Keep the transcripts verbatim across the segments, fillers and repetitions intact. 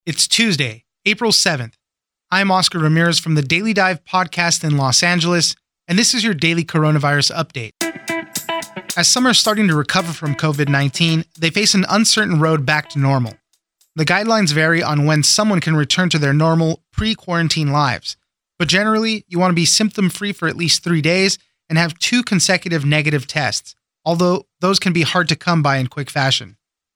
It's Tuesday, April seventh. I'm Oscar Ramirez from the Daily Dive podcast in Los Angeles, and this is your daily coronavirus update. As some are starting to recover from covid nineteen, they face an uncertain road back to normal. The guidelines vary on when someone can return to their normal, pre-quarantine lives. But generally, you want to be symptom-free for at least three days and have two consecutive negative tests, although those can be hard to come by in quick fashion.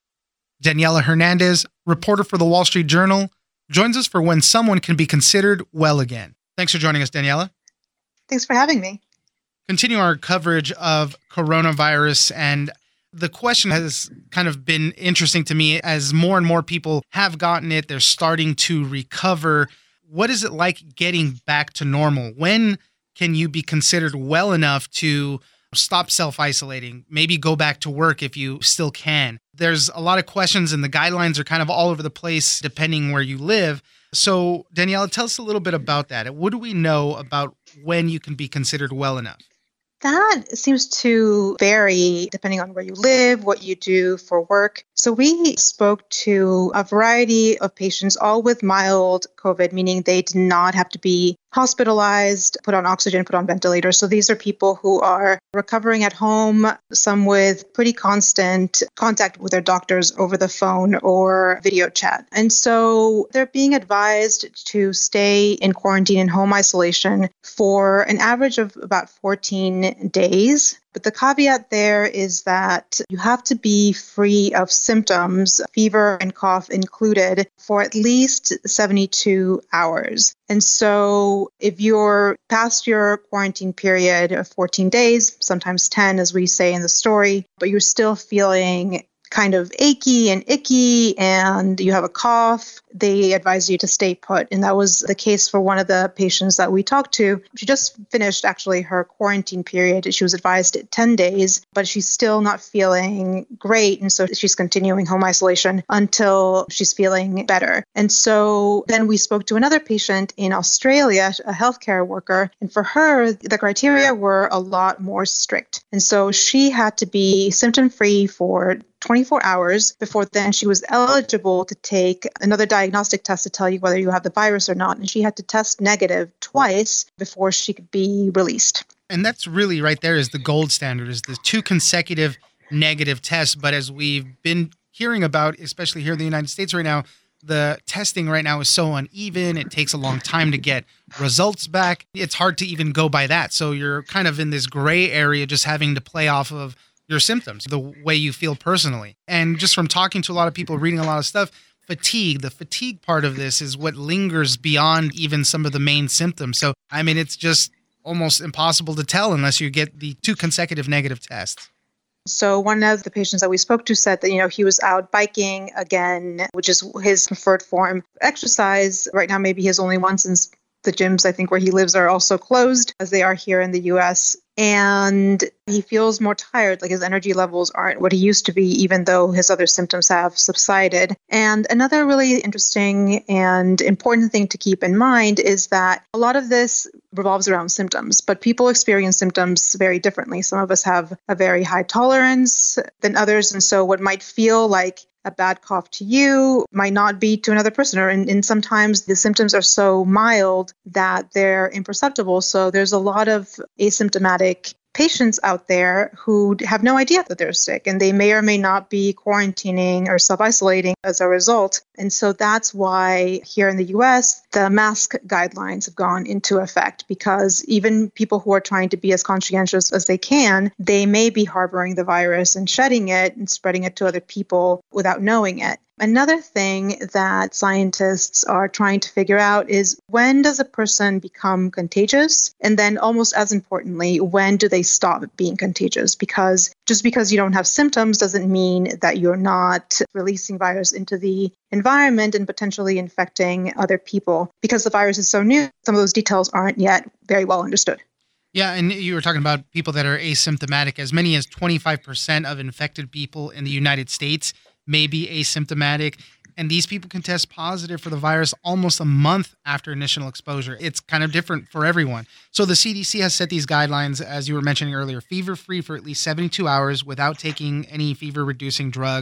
Daniela Hernandez, reporter for the Wall Street Journal, joins us for when someone can be considered well again. Thanks for joining us, Daniela. Thanks for having me. Continue our coverage of coronavirus, and the question has kind of been interesting to me as more and more people have gotten it. They're starting to recover. What is it like getting back to normal? When can you be considered well enough to stop self-isolating, maybe go back to work if you still can? There's a lot of questions and the guidelines are kind of all over the place depending where you live. So Daniela, tell us a little bit about that. What do we know about when you can be considered well enough? That seems to vary depending on where you live, what you do for work. So we spoke to a variety of patients, all with mild COVID, meaning they did not have to be hospitalized, put on oxygen, put on ventilators. So these are people who are recovering at home, some with pretty constant contact with their doctors over the phone or video chat. And so they're being advised to stay in quarantine and home isolation for an average of about fourteen days. But the caveat there is that you have to be free of symptoms, fever and cough included, for at least seventy-two hours. And so if you're past your quarantine period of fourteen days, sometimes ten, as we say in the story, but you're still feeling kind of achy and icky and you have a cough, they advise you to stay put. And that was the case for one of the patients that we talked to. She just finished actually her quarantine period. She was advised ten days, but she's still not feeling great. And so she's continuing home isolation until she's feeling better. And so then we spoke to another patient in Australia, a healthcare worker. And for her, the criteria were a lot more strict. And so she had to be symptom-free for twenty-four hours before then she was eligible to take another diagnostic test to tell you whether you have the virus or not. And she had to test negative twice before she could be released. And that's really right there is the gold standard, is the two consecutive negative tests. But as we've been hearing about, especially here in the United States right now, the testing right now is so uneven. It takes a long time to get results back. It's hard to even go by that. So you're kind of in this gray area, just having to play off of your symptoms, the way you feel personally. And just from talking to a lot of people, reading a lot of stuff, fatigue, the fatigue part of this is what lingers beyond even some of the main symptoms. So, I mean, it's just almost impossible to tell unless you get the two consecutive negative tests. So one of the patients that we spoke to said that, you know, he was out biking again, which is his preferred form of exercise. Right now, maybe his only one, since the gyms, I think, where he lives are also closed, as they are here in the U S. And he feels more tired, like his energy levels aren't what he used to be, even though his other symptoms have subsided. And another really interesting and important thing to keep in mind is that a lot of this revolves around symptoms, but people experience symptoms very differently. Some of us have a very high tolerance than others. And so what might feel like a bad cough to you might not be to another person. Or and, and sometimes the symptoms are so mild that they're imperceptible. So there's a lot of asymptomatic patients out there who have no idea that they're sick, and they may or may not be quarantining or self-isolating as a result. And so that's why here in the U S, the mask guidelines have gone into effect, because even people who are trying to be as conscientious as they can, they may be harboring the virus and shedding it and spreading it to other people without knowing it. Another thing that scientists are trying to figure out is, when does a person become contagious? And then almost as importantly, when do they stop being contagious? Because just because you don't have symptoms doesn't mean that you're not releasing virus into the environment and potentially infecting other people. Because the virus is so new, some of those details aren't yet very well understood. Yeah, and you were talking about people that are asymptomatic. As many as twenty-five percent of infected people in the United States may be asymptomatic, and these people can test positive for the virus almost a month after initial exposure. It's kind of different for everyone. So the C D C has set these guidelines, as you were mentioning earlier, fever-free for at least seventy-two hours without taking any fever-reducing drugs.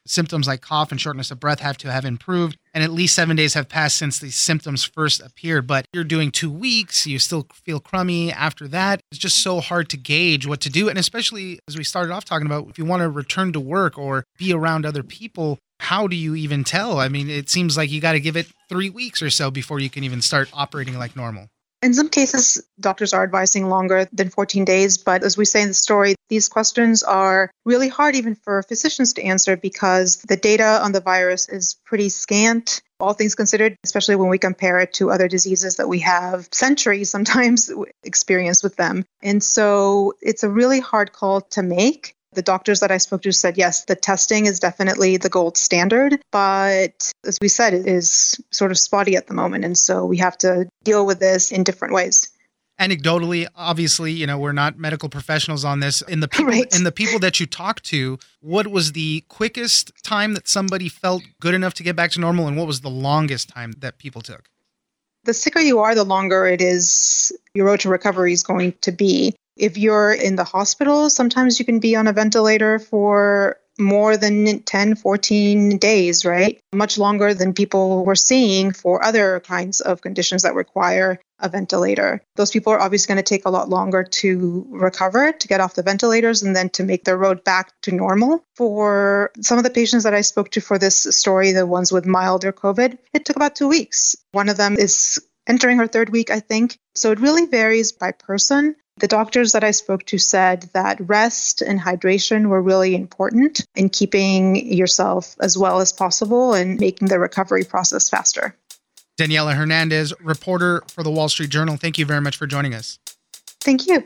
Symptoms like cough and shortness of breath have to have improved, and at least seven days have passed since these symptoms first appeared. But you're doing two weeks, you still feel crummy after that. It's just so hard to gauge what to do. And especially as we started off talking about, if you want to return to work or be around other people, how do you even tell? I mean, it seems like you got to give it three weeks or so before you can even start operating like normal. In some cases, doctors are advising longer than fourteen days. But as we say in the story, these questions are really hard even for physicians to answer because the data on the virus is pretty scant, all things considered, especially when we compare it to other diseases that we have centuries sometimes experience with them. And so it's a really hard call to make. The doctors that I spoke to said, yes, the testing is definitely the gold standard, but as we said, it is sort of spotty at the moment. And so we have to deal with this in different ways. Anecdotally, obviously, you know, we're not medical professionals on this. In the people, right. in the people that you talked to, what was the quickest time that somebody felt good enough to get back to normal? And what was the longest time that people took? The sicker you are, the longer it is your road to recovery is going to be. If you're in the hospital, sometimes you can be on a ventilator for more than ten, fourteen days, right? Much longer than people were seeing for other kinds of conditions that require a ventilator. Those people are obviously going to take a lot longer to recover, to get off the ventilators, and then to make their road back to normal. For some of the patients that I spoke to for this story, the ones with milder COVID, it took about two weeks. One of them is entering her third week, I think. So it really varies by person. The doctors that I spoke to said that rest and hydration were really important in keeping yourself as well as possible and making the recovery process faster. Daniela Hernandez, reporter for the Wall Street Journal. Thank you very much for joining us. Thank you.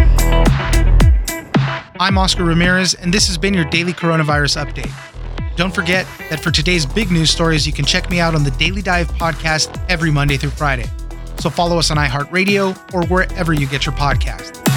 I'm Oscar Ramirez, and this has been your Daily Coronavirus Update. Don't forget that for today's big news stories, you can check me out on the Daily Dive podcast every Monday through Friday. So follow us on iHeartRadio or wherever you get your podcast.